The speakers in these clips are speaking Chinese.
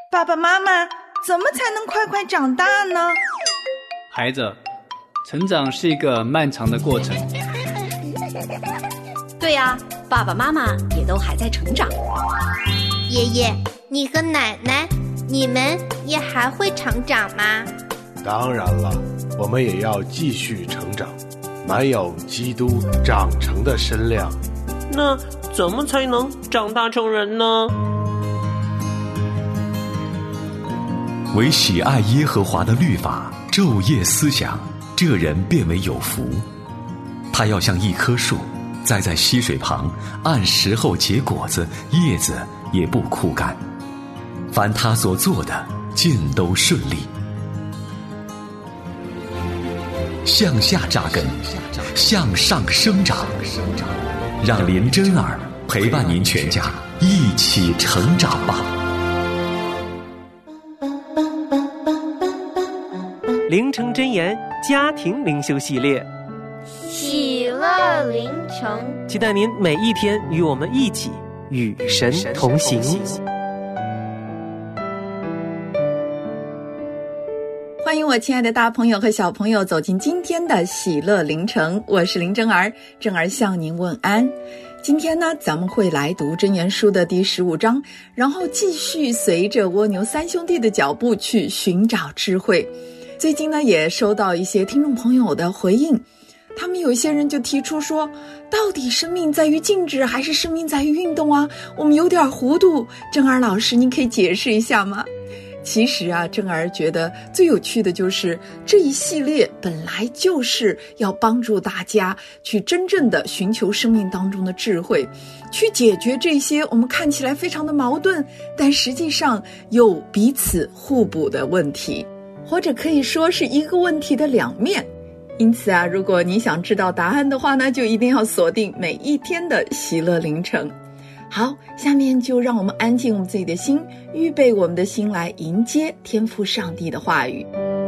爸爸妈妈，怎么才能快快长大呢？ 孩子，成长是一个漫长的过程。 对呀，爸爸妈妈也都还在成长。 爷爷，你和奶奶，你们也还会成长吗？ 当然了，我们也要继续成长，满有基督长成的身量。 那怎么才能长大成人呢？ 唯喜爱耶和华的律法，昼夜思想，这人便为有福。他要像一棵树，栽在溪水旁，按时候结果子，叶子也不枯干。凡他所做的，尽都顺利。向下扎根，向上生长，让林真儿陪伴您全家一起成长吧。 灵城真言家庭灵修系列， 喜乐灵城， 期待您每一天与我们一起与神同行。 欢迎我亲爱的大朋友和小朋友走进今天的喜乐灵城，我是林真儿，真儿向您问安。今天呢，咱们会来读箴言书的第15章，然后继续随着蜗牛三兄弟的脚步去寻找智慧。最近呢，也收到一些听众朋友的回应，他们有一些人就提出说，到底生命在于静止还是生命在于运动啊？我们有点糊涂，真儿老师您可以解释一下吗？其实啊，真儿觉得最有趣的就是这一系列本来就是要帮助大家去真正的寻求生命当中的智慧，去解决这些我们看起来非常的矛盾，但实际上又彼此互补的问题，或者可以说是一个问题的两面。因此啊，如果你想知道答案的话呢，就一定要锁定每一天的喜乐灵城。好，下面就让我们安静我们自己的心，预备我们的心来迎接天父上帝的话语。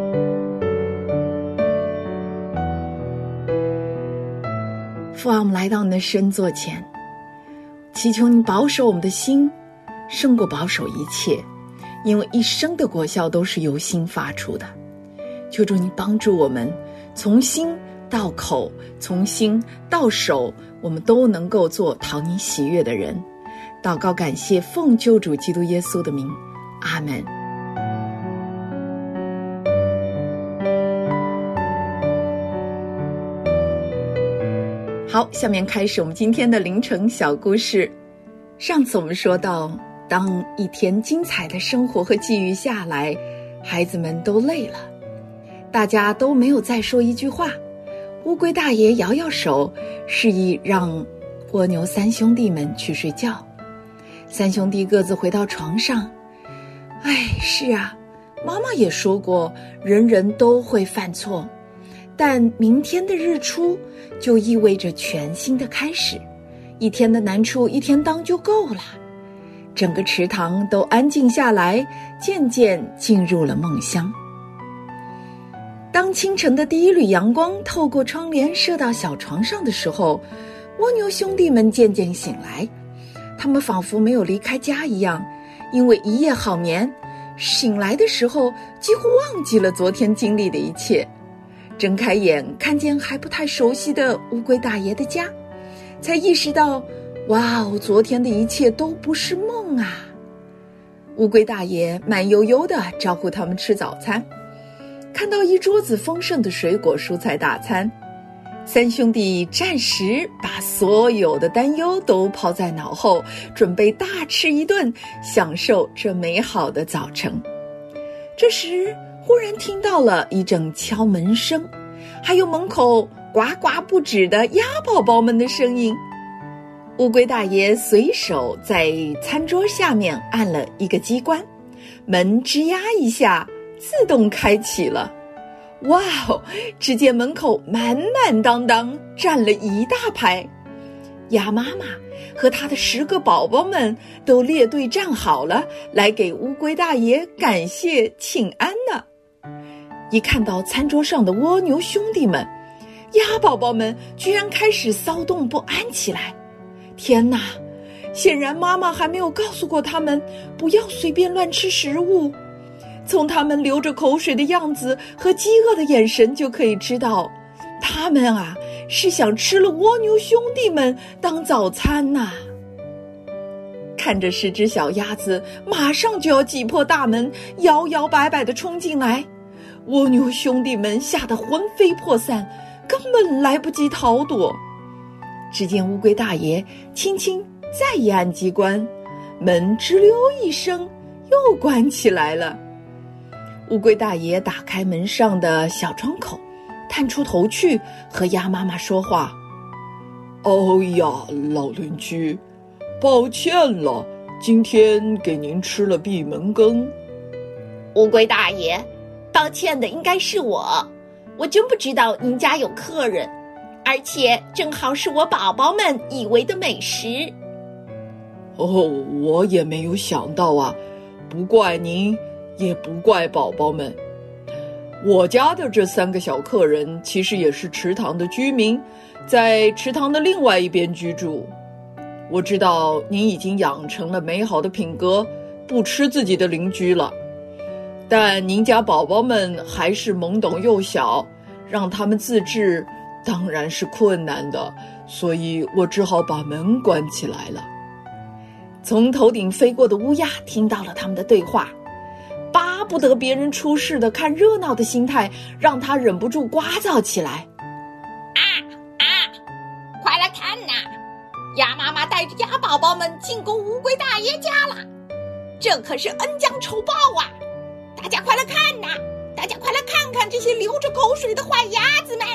父啊，我们来到你的圣座前，祈求你保守我们的心，胜过保守一切，因为一生的果效都是由心发出的。求主你帮助我们，从心到口，从心到手，我们都能够做讨你喜悦的人。祷告感谢，奉救主基督耶稣的名，阿们。好，下面开始我们今天的凌晨小故事。上次我们说到，当一天精彩的生活和际遇下来，孩子们都累了，大家都没有再说一句话。乌龟大爷摇摇手，示意让蜗牛三兄弟们去睡觉。三兄弟各自回到床上。是啊，妈妈也说过，人人都会犯错，但明天的日出就意味着全新的开始，一天的难处一天当就够了。整个池塘都安静下来，渐渐进入了梦乡。当清晨的第一缕阳光透过窗帘射到小床上的时候，蜗牛兄弟们渐渐醒来，他们仿佛没有离开家一样，因为一夜好眠，醒来的时候几乎忘记了昨天经历的一切。睁开眼看见还不太熟悉的乌龟大爷的家，才意识到，哇哦，昨天的一切都不是梦啊。乌龟大爷慢悠悠地招呼他们吃早餐，看到一桌子丰盛的水果蔬菜大餐，三兄弟暂时把所有的担忧都抛在脑后，准备大吃一顿，享受这美好的早晨。这时忽然听到了一阵敲门声，还有门口呱呱不止的鸭宝宝们的声音。乌龟大爷随手在餐桌下面按了一个机关，门吱呀一下自动开启了。哇哦！只见门口满满当当站了一大排，鸭妈妈和她的10个宝宝们都列队站好了，来给乌龟大爷感谢请安呢。一看到餐桌上的蜗牛兄弟们，鸭宝宝们居然开始骚动不安起来。天哪， 显然妈妈还没有告诉过他们不要随便乱吃食物。从他们流着口水的样子和饥饿的眼神就可以知道，他们是想吃了蜗牛兄弟们当早餐呐。看着10只小鸭子马上就要挤破大门，摇摇摆摆地冲进来，蜗牛兄弟们吓得魂飞魄散，根本来不及逃躲。只见乌龟大爷轻轻再一按机关，门吱溜一声又关起来了。乌龟大爷打开门上的小窗口，探出头去和鸭妈妈说话：“哦呀，老邻居，抱歉了，今天给您吃了闭门羹。” 乌龟大爷，抱歉的应该是我真不知道您家有客人，而且正好是我宝宝们以为的美食。 我也没有想到不怪您，也不怪宝宝们。我家的这3个小客人其实也是池塘的居民，在池塘的另外一边居住。我知道您已经养成了美好的品格，不吃自己的邻居了，但您家宝宝们还是懵懂幼小，让他们自制当然是困难的，所以我只好把门关起来了。从头顶飞过的乌鸦听到了他们的对话，巴不得别人出事的看热闹的心态让他忍不住呱噪起来：“ 快来看呐！鸭妈妈带着鸭宝宝们进攻乌龟大爷家了，这可是恩将仇报啊！大家快来看呐！大家快来看看这些流着口水的坏鸭子们！”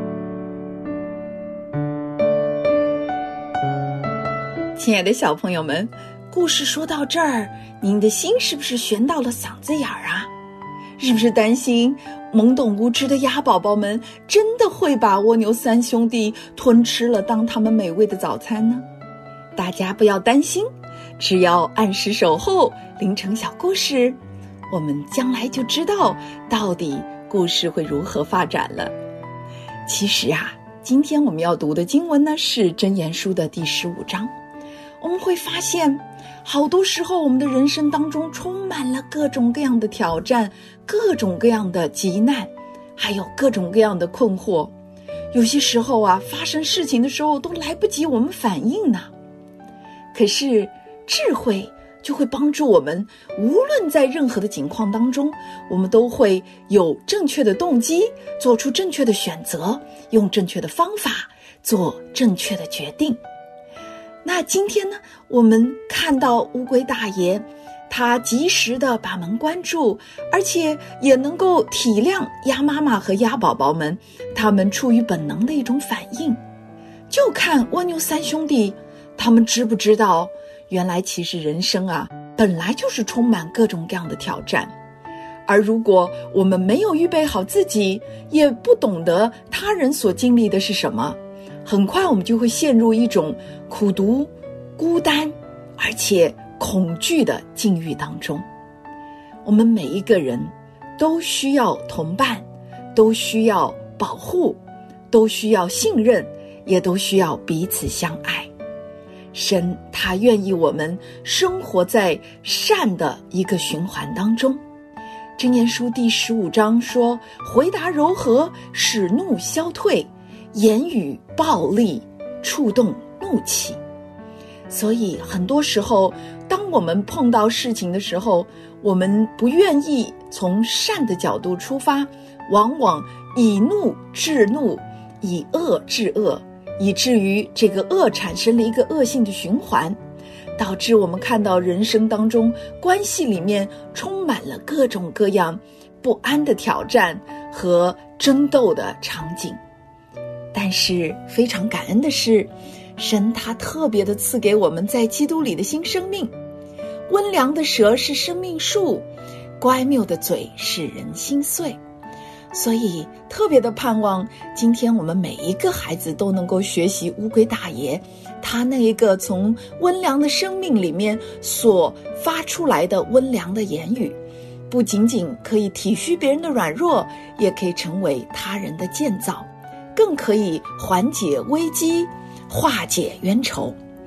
亲爱的小朋友们，故事说到这儿，您的心是不是悬到了嗓子眼儿啊？是不是担心懵懂无知的鸭宝宝们真的会把蜗牛3兄弟吞吃了当他们美味的早餐呢？大家不要担心，只要按时守候凌晨小故事，我们将来就知道到底故事会如何发展了。其实今天我们要读的经文呢是箴言书的第15章。我们会发现，好多时候我们的人生当中充满了各种各样的挑战，各种各样的急难，还有各种各样的困惑。有些时候发生事情的时候都来不及我们反应呢。可是智慧就会帮助我们，无论在任何的情况当中，我们都会有正确的动机，做出正确的选择，用正确的方法做正确的决定。那今天呢，我们看到乌龟大爷，他及时的把门关住，而且也能够体谅鸭妈妈和鸭宝宝们他们出于本能的一种反应。就看蜗牛3兄弟，他们知不知道，原来其实人生本来就是充满各种各样的挑战。而如果我们没有预备好自己，也不懂得他人所经历的是什么，很快我们就会陷入一种苦读、孤单而且恐惧的境遇当中。我们每一个人都需要同伴，都需要保护，都需要信任，也都需要彼此相爱。神他愿意我们生活在善的一个循环当中。箴言书第15章说，回答柔和，使怒消退，言语暴力，触动怒气。所以很多时候，当我们碰到事情的时候，我们不愿意从善的角度出发，往往以怒制怒，以恶制恶，以至于这个恶产生了一个恶性的循环，导致我们看到人生当中关系里面充满了各种各样不安的挑战和争斗的场景。但是非常感恩的是，神他特别的赐给我们在基督里的新生命。温良的舌是生命树，乖谬的嘴使人心碎。所以特别的盼望今天我们每一个孩子都能够学习乌龟大爷他那一个从温良的生命里面所发出来的温良的言语，不仅仅可以体恤别人的软弱，也可以成为他人的建造，更可以缓解危机，化解冤仇。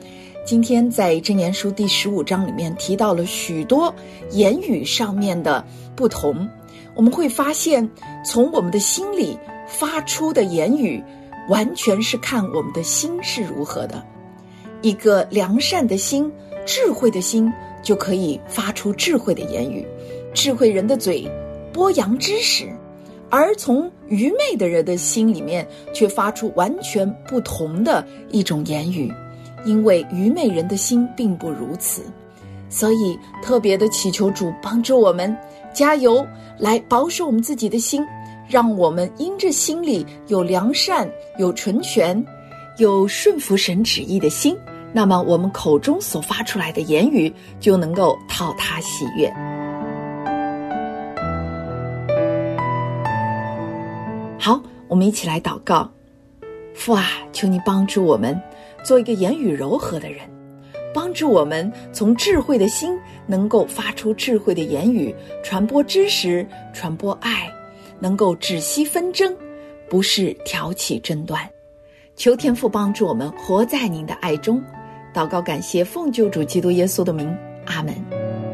今天在箴言书第15章里面提到了许多言语上面的不同，我们会发现从我们的心里发出的言语完全是看我们的心是如何的。一个良善的心，智慧的心，就可以发出智慧的言语。智慧人的嘴播扬知识，而从愚昧的人的心里面却发出完全不同的一种言语，因为愚昧人的心并不如此。所以特别的祈求主帮助我们加油，来保守我们自己的心，让我们因着心里有良善，有纯全，有顺服神旨意的心，那么我们口中所发出来的言语就能够讨他喜悦。好，我们一起来祷告。父啊，求你帮助我们做一个言语柔和的人，帮助我们从智慧的心能够发出智慧的言语，传播知识，传播爱，能够止息纷争，不是挑起争端。求天父帮助我们活在您的爱中。祷告感谢，奉救主基督耶稣的名，阿们。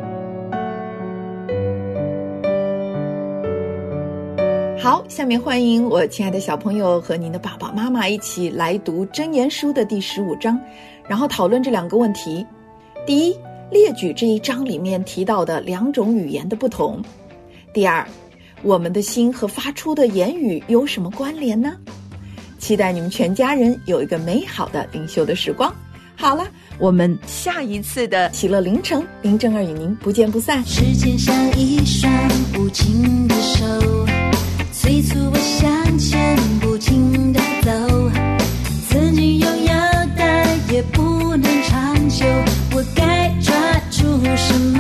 好，下面欢迎我亲爱的小朋友和您的爸爸妈妈一起来读箴言书的第15章，然后讨论这2个问题。第一，列举这一章里面提到的2种语言的不同。第二，我们的心和发出的言语有什么关联呢？期待你们全家人有一个美好的灵修的时光。好了，我们下一次的喜乐凌晨，林正儿与您不见不散。 时间像一双无情的手，催促我向前不停地走，曾经拥有的也不能长久，我该抓住什么？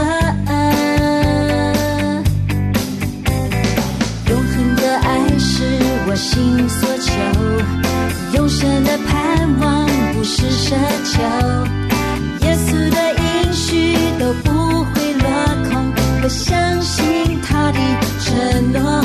永恒的爱是我心所求，永生的盼望不是奢求，耶稣的应许都不会落空，我相信他的承诺。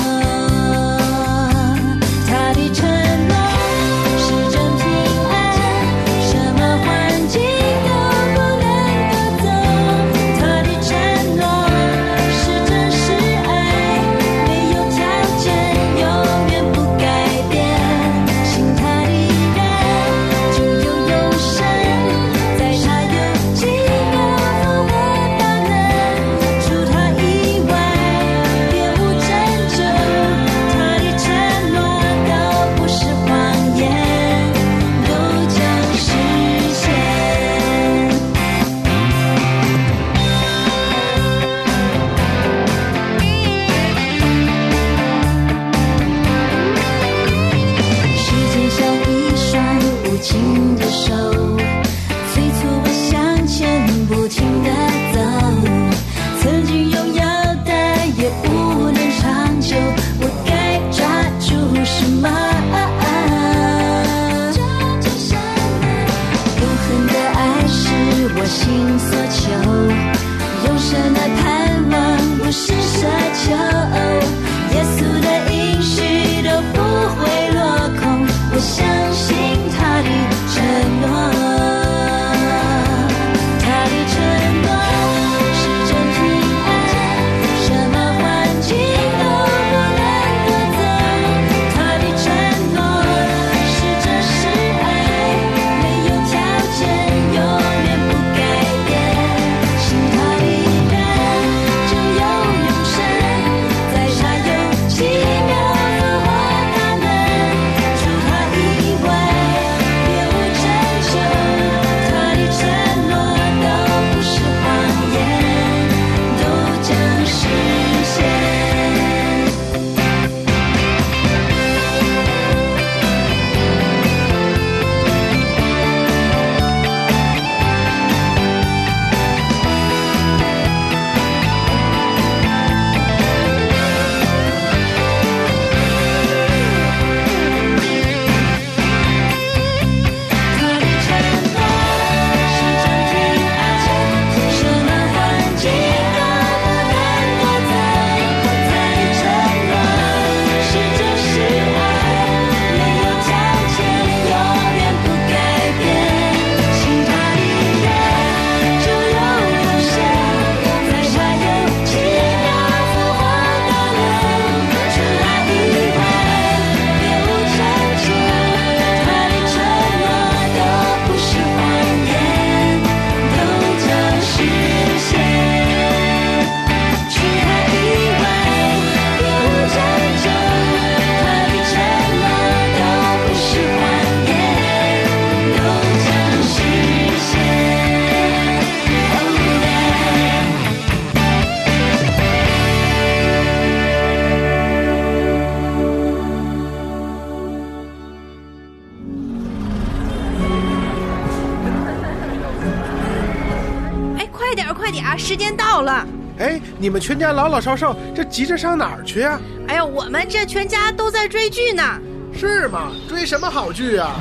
到了。 哎，你们全家老老少少这急着上哪儿去啊？ 哎呀，我们这全家都在追剧呢。 是吗？追什么好剧啊？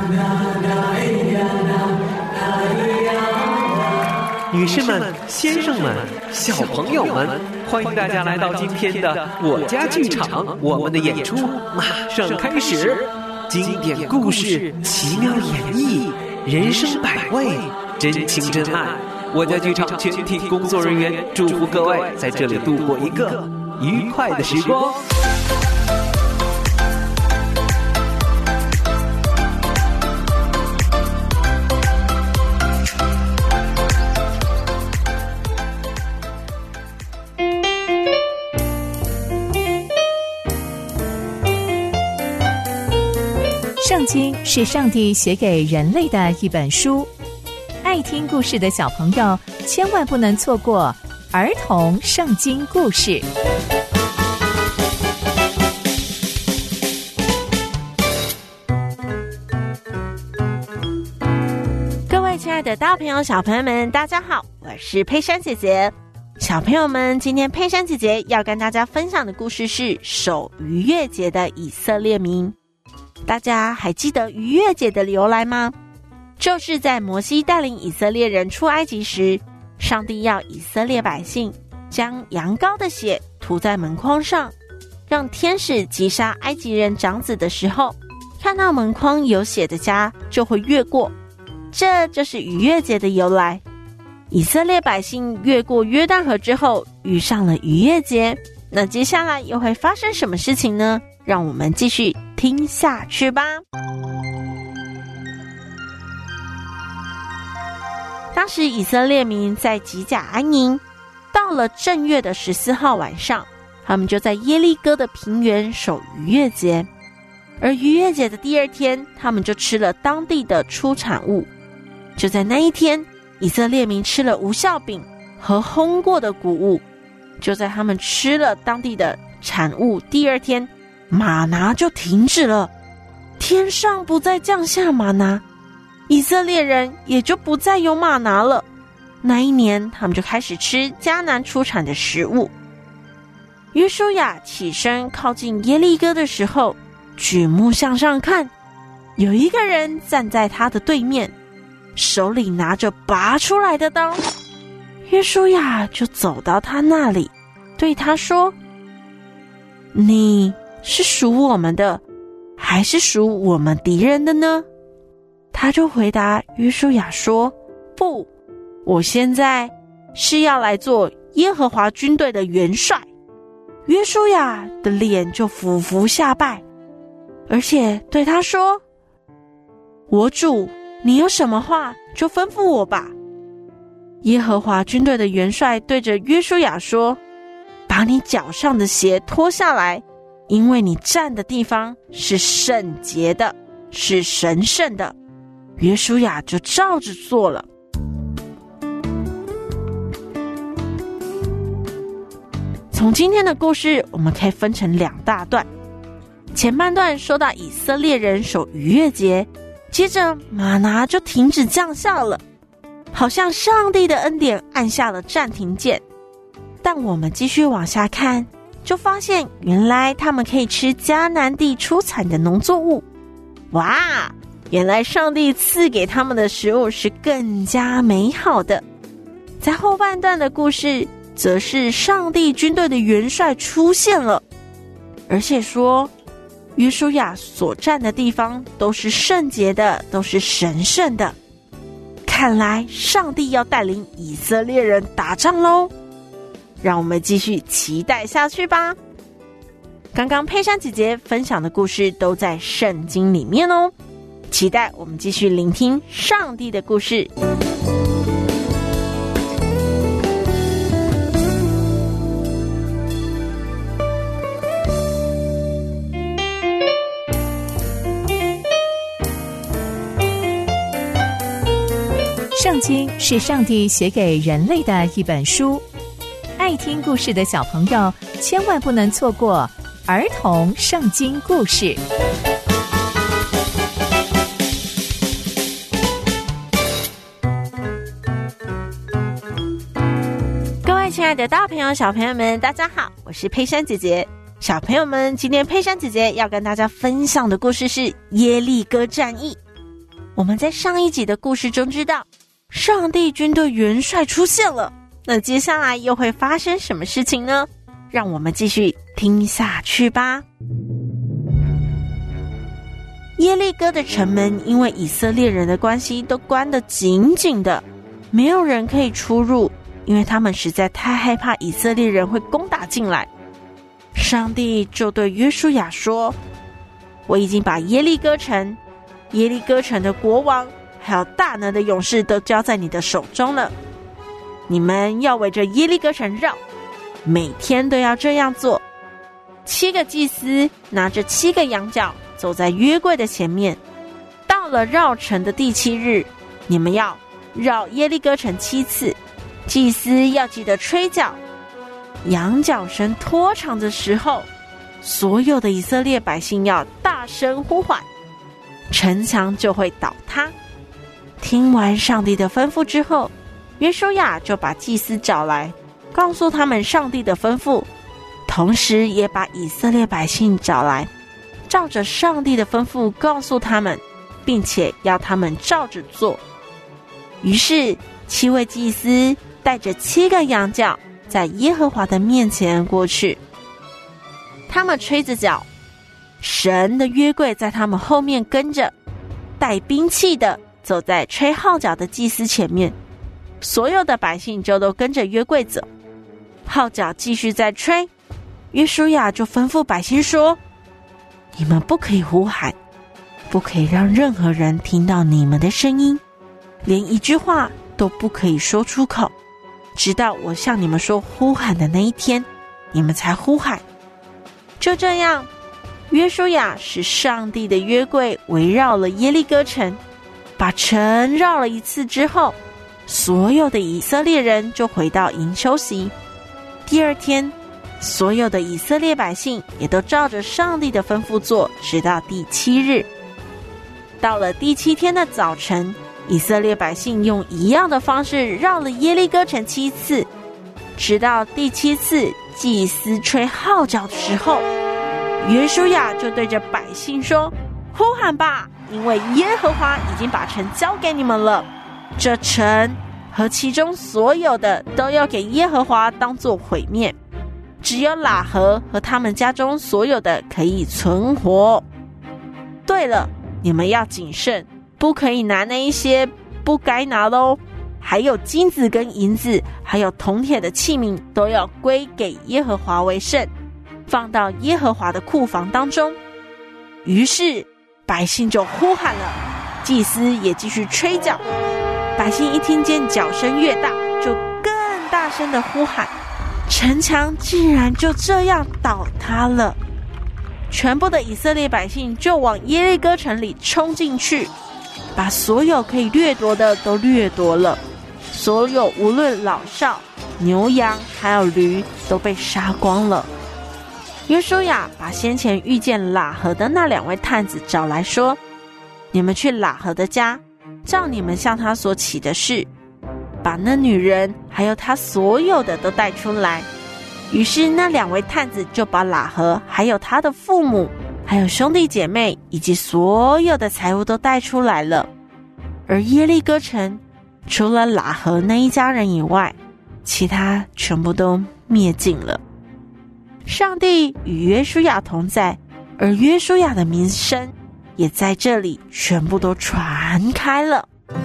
女士们、先生们、小朋友们，欢迎大家来到今天的我家剧场，我们的演出马上开始。经典故事，奇妙演绎，人生百味，真情真爱。我家剧场全体工作人员祝福各位在这里度过一个愉快的时光。 圣经是上帝写给人类的一本书，爱听故事的小朋友千万不能错过儿童圣经故事。 各位亲爱的大朋友小朋友们，大家好，我是佩珊姐姐。小朋友们，今天佩珊姐姐要跟大家分享的故事是守逾越节的以色列民。大家还记得逾越节的由来吗？就是在摩西带领以色列人出埃及时，上帝要以色列百姓将羊羔的血涂在门框上，让天使击杀埃及人长子的时候，看到门框有血的家就会越过。这就是逾越节的由来。以色列百姓越过约旦河之后，遇上了逾越节，那接下来又会发生什么事情呢？让我们继续听下去吧。当时以色列民在吉甲安营，到了正月的14号晚上，他们就在耶利哥的平原守逾越节。而逾越节的第二天，他们就吃了当地的出产物。就在那一天，以色列民吃了无酵饼和烘过的谷物。就在他们吃了当地的产物第二天，玛拿就停止了，天上不再降下玛拿，以色列人也就不再有玛拿了。那一年，他们就开始吃迦南出产的食物。约书亚起身靠近耶利哥的时候，举目向上看，有一个人站在他的对面，手里拿着拔出来的刀。约书亚就走到他那里，对他说：“你是属我们的，还是属我们敌人的呢？”他就回答约书亚说：“不，我现在是要来做耶和华军队的元帅。”约书亚的脸就俯伏下拜，而且对他说：“我主，你有什么话就吩咐我吧。”耶和华军队的元帅对着约书亚说：“把你脚上的鞋脱下来，因为你站的地方是圣洁的，是神圣的。”约书亚就照着做了。从今天的故事，我们可以分成2大段。前半段说到以色列人守逾越节，接着玛拿就停止降下了，好像上帝的恩典按下了暂停键。但我们继续往下看，就发现原来他们可以吃迦南地出产的农作物。哇，原来上帝赐给他们的食物是更加美好的。在后半段的故事，则是上帝军队的元帅出现了，而且说约书亚所站的地方都是圣洁的，都是神圣的。看来上帝要带领以色列人打仗咯，让我们继续期待下去吧。刚刚佩珊姐姐分享的故事都在圣经里面哦，期待我们继续聆听上帝的故事。 圣经是上帝写给人类的一本书，爱听故事的小朋友千万不能错过儿童圣经故事。 各位爱的大朋友小朋友们，大家好，我是佩珊姐姐。小朋友们，今天佩珊姐姐要跟大家分享的故事是耶利哥战役。我们在上一集的故事中知道，上帝军队元帅出现了，那接下来又会发生什么事情呢？让我们继续听下去吧。耶利哥的城门因为以色列人的关系都关得紧紧的，没有人可以出入，因为他们实在太害怕以色列人会攻打进来。上帝就对约书亚说，我已经把耶利哥城的国王还有大能的勇士都交在你的手中了，你们要围着耶利哥城绕，每天都要这样做。7个祭司拿着7个羊角走在约柜的前面，到了绕城的第7日，你们要绕耶利哥城7次，祭司要记得吹角。羊角声拖长的时候，所有的以色列百姓要大声呼唤，城墙就会倒塌。听完上帝的吩咐之后，约书亚就把祭司找来，告诉他们上帝的吩咐，同时也把以色列百姓找来，照着上帝的吩咐告诉他们，并且要他们照着做。于是7位祭司带着7个羊角在耶和华的面前过去，他们吹着角，神的约柜在他们后面跟着，带兵器的走在吹号角的祭司前面，所有的百姓就都跟着约柜走。号角继续在吹，约书亚就吩咐百姓说，你们不可以呼喊，不可以让任何人听到你们的声音，连一句话都不可以说出口，直到我向你们说呼喊的那一天，你们才呼喊。就这样，约书亚使上帝的约柜围绕了耶利哥城，把城绕了1次之后，所有的以色列人就回到营休息。第2天，所有的以色列百姓也都照着上帝的吩咐做，直到第7日。到了第7天的早晨，以色列百姓用一样的方式绕了耶利哥城7次，直到第7次祭司吹号角的时候，约书亚就对着百姓说，呼喊吧，因为耶和华已经把城交给你们了，这城和其中所有的都要给耶和华当作毁灭，只有喇合和他们家中所有的可以存活。对了，你们要谨慎，不可以拿那一些不该拿的哦，还有金子跟银子，还有铜铁的器皿，都要归给耶和华为圣，放到耶和华的库房当中。于是百姓就呼喊了，祭司也继续吹角，百姓一听见角声越大，就更大声的呼喊，城墙竟然就这样倒塌了。全部的以色列百姓就往耶利哥城里冲进去，把所有可以掠夺的都掠夺了，所有无论老少、牛羊还有驴都被杀光了。约书亚把先前遇见喇合的那2位探子找来说，你们去喇合的家，照你们向他所起的事，把那女人还有她所有的都带出来。于是那2位探子就把喇合还有他的父母还有兄弟姐妹以及所有的财物都带出来了。而耶利哥城除了喇合那一家人以外，其他全部都灭尽了。上帝与约书亚同在，而约书亚的名声也在这里全部都传开了。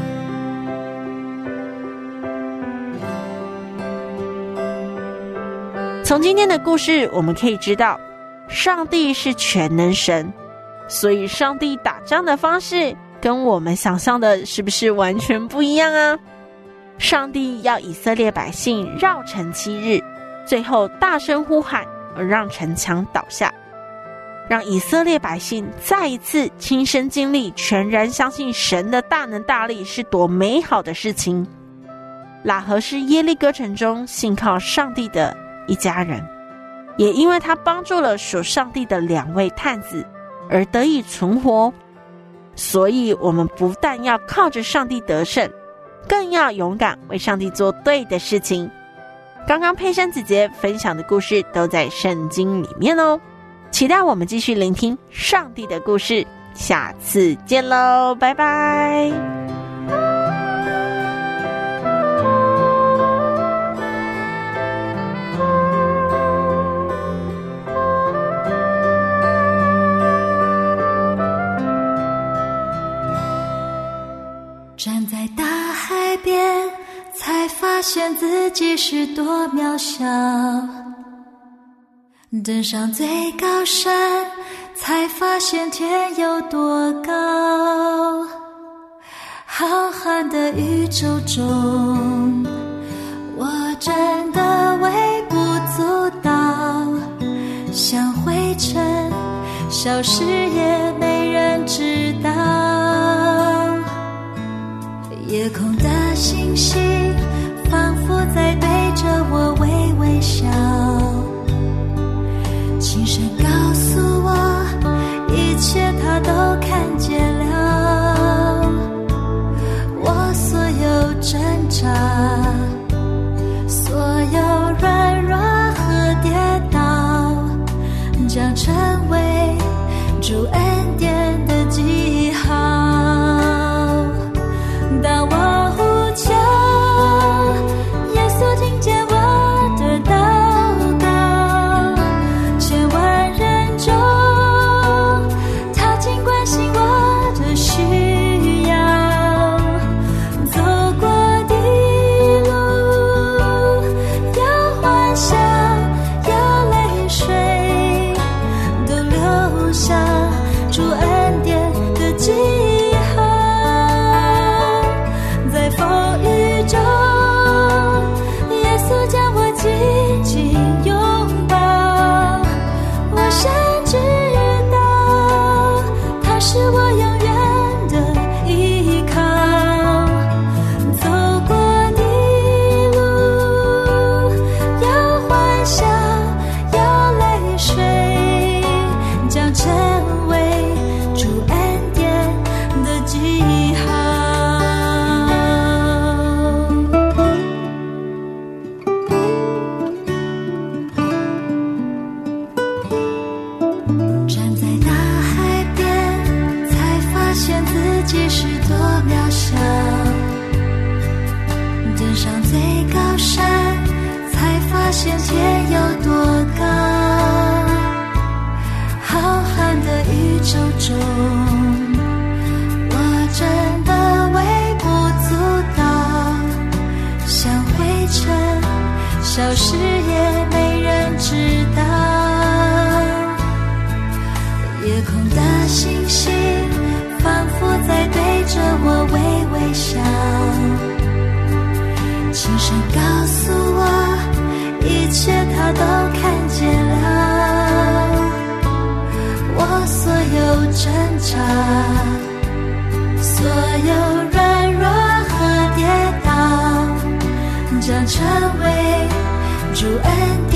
从今天的故事我们可以知道，上帝是全能神，所以上帝打仗的方式跟我们想象的是不是完全不一样啊？上帝要以色列百姓绕城7日，最后大声呼喊，而让城墙倒下，让以色列百姓再一次亲身经历全然相信神的大能大力是多美好的事情。喇合是耶利哥城中信靠上帝的一家人，也因为他帮助了属上帝的2位探子而得以存活。所以我们不但要靠着上帝得胜，更要勇敢为上帝做对的事情。 刚刚佩珊姐姐分享的故事都在圣经里面哦，期待我们继续聆听上帝的故事，下次见喽，拜拜。 站在大海边，才发现自己是多渺小，登上最高山，才发现天有多高。浩瀚的宇宙中，我真的微不足道，像灰尘消失也没人知道。夜空的星星仿佛在对着我微微笑，轻声告诉我一切他都看见了。我所有挣扎，所有软弱和跌倒，将成为主恩典的记号。当我呼求，耶稣听见我的祷告，千万人中，他尽关心我的需要。走过的路，有欢笑，有泪水，都留下主恩典的记号。在风雨中，耶稣将我紧紧拥抱，我深知道他是我永远的依靠。走过的路，有欢笑，有泪水，将成为主恩典的记号。站在大海边，才发现自己是多渺小，登上最高山，才发现天有多高。浩瀚的宇宙中，我真的微不足道，像灰尘消失也没人知道。夜空的星星仿佛在对着我微微笑，轻声告诉我一切他都看见了。我所有挣扎，所有软弱和跌倒，将成为主恩典